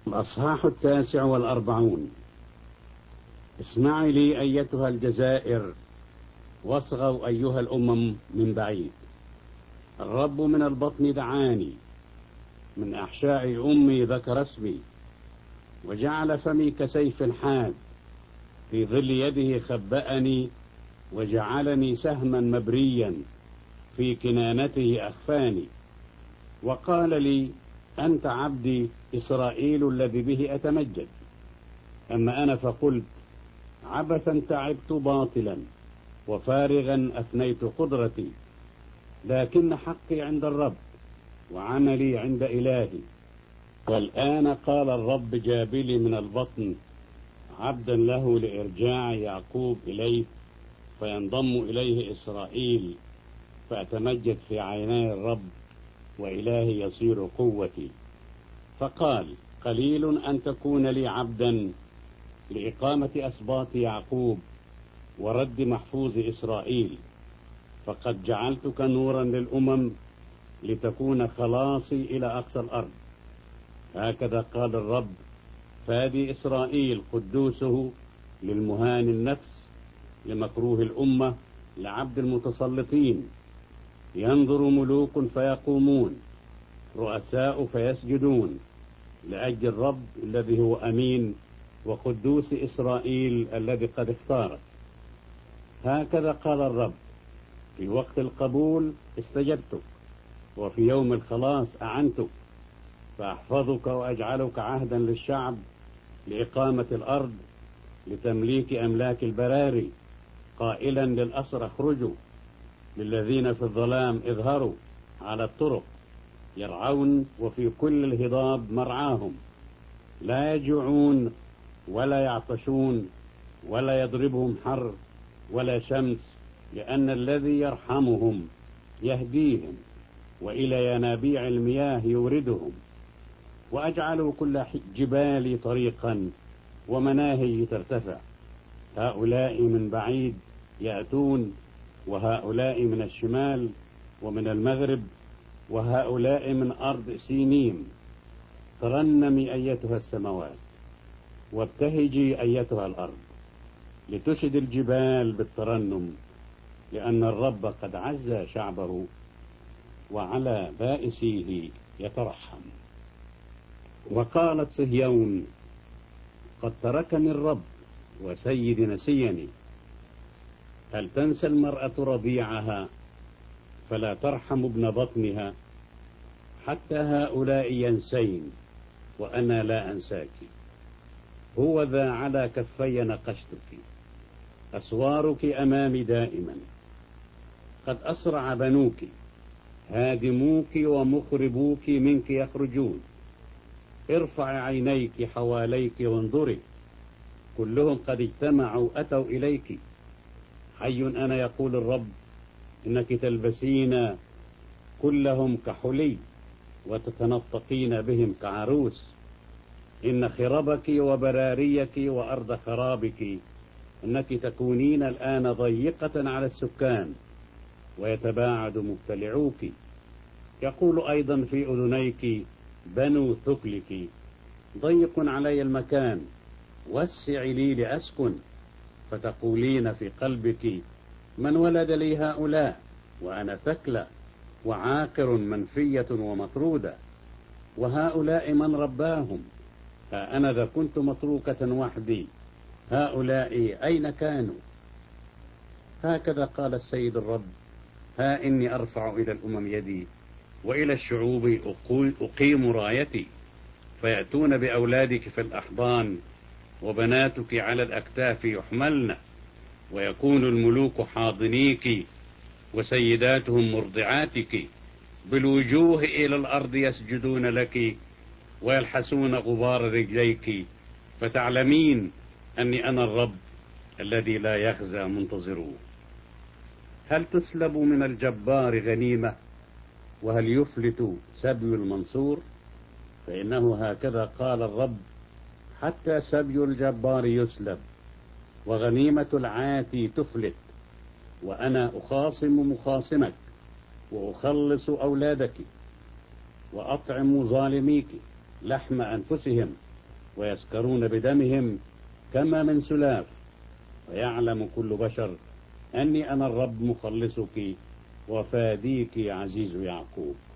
الأصحاح 49. اسمعي لي أيتها الجزائر، واصغوا أيها الأمم من بعيد. الرب من البطن دعاني، من أحشاء أمي ذكر اسمي، وجعل فمي كسيف حاد، في ظل يده خبأني، وجعلني سهما مبريا، في كنانته أخفاني. وقال لي: أنت عبدي إسرائيل الذي به أتمجد. أما أنا فقلت: عبثا تعبت باطلا، وفارغا أفنيت قدرتي. لكن حقي عند الرب، وعملي عند إلهي. والآن قال الرب جابلي من البطن، عبدا له لإرجاع يعقوب إليه، فينضم إليه إسرائيل، فأتمجد في عيني الرب، وإلهي يصير قوتي. فقال: قليل أن تكون لي عبدا لإقامة أسباط يعقوب ورد محفوظ إسرائيل، فقد جعلتك نورا للأمم، لتكون خلاصي إلى أقصى الأرض. هكذا قال الرب، فادي إسرائيل قدوسه، للمهان النفس، لمكروه الأمة، لعبد المتسلطين. ينظر ملوك فيقومون، رؤساء فيسجدون، لأجل الرب الذي هو أمين، وقدوس إسرائيل الذي قد اختارك. هكذا قال الرب، في وقت القبول استجبتك، وفي يوم الخلاص أعنتك، فأحفظك وأجعلك عهدا للشعب، لإقامة الأرض، لتمليك أملاك البراري، قائلا للأسر اخرجوا، للذين في الظلام اظهروا. على الطرق يرعون، وفي كل الهضاب مرعاهم، لا يجوعون ولا يعطشون، ولا يضربهم حر ولا شمس، لأن الذي يرحمهم يهديهم، وإلى ينابيع المياه يوردهم. وأجعلوا كل جبالي طريقا، ومناهج ترتفع. هؤلاء من بعيد يأتون، وهؤلاء من الشمال ومن المغرب، وهؤلاء من أرض سينيم. ترنمي أيتها السماوات، وابتهجي أيتها الأرض، لتشد الجبال بالترنم، لأن الرب قد عز شعبه، وعلى بائسيه يترحم. وقالت صهيون: قد تركني الرب، وسيدي نسيني. هل تنسى المرأة رضيعها، فلا ترحم ابن بطنها؟ حتى هؤلاء ينسين، وأنا لا أنساك. هو ذا على كفي نقشتك، أسوارك أمامي دائما. قد أسرع بنوك، هادموك ومخربوك منك يخرجون. ارفع عينيك حواليك وانظري، كلهم قد اجتمعوا أتوا إليك. حي أنا يقول الرب، إنك تلبسين كلهم كحلي، وتتنطقين بهم كعروس. إن خربك وبراريك وأرض خرابك، إنك تكونين الآن ضيقة على السكان، ويتباعد مبتلعوك. يقول أيضا في أذنيك بنو ثكلك: ضيق علي المكان، وسع لي لأسكن. فتقولين في قلبك: من ولد لي هؤلاء، وأنا ثكلى وعاقر منفية ومطرودة، وهؤلاء من رباهم؟ ها أنا ذا كنت متروكة وحدي، هؤلاء أين كانوا؟ هكذا قال السيد الرب، ها إني أرفع إلى الأمم يدي، وإلى الشعوب أقيم رايتي. فيأتون بأولادك في الأحضان، وبناتك على الأكتاف يحملن. ويكون الملوك حاضنيك، وسيداتهم مرضعاتك. بالوجوه إلى الأرض يسجدون لك، ويلحسون غبار رجليك. فتعلمين أني أنا الرب الذي لا يخزى منتظروه. هل تسلب من الجبار غنيمة، وهل يفلت سبي المنصور؟ فإنه هكذا قال الرب، حتى سبي الجبار يسلب، وغنيمة العاتي تفلت. وأنا أخاصم مخاصمك، وأخلص أولادك، وأطعم ظالميك لحم أنفسهم، ويسكرون بدمهم كما من سلاف، ويعلم كل بشر أني أنا الرب مخلصك وفاديك عزيز يعقوب.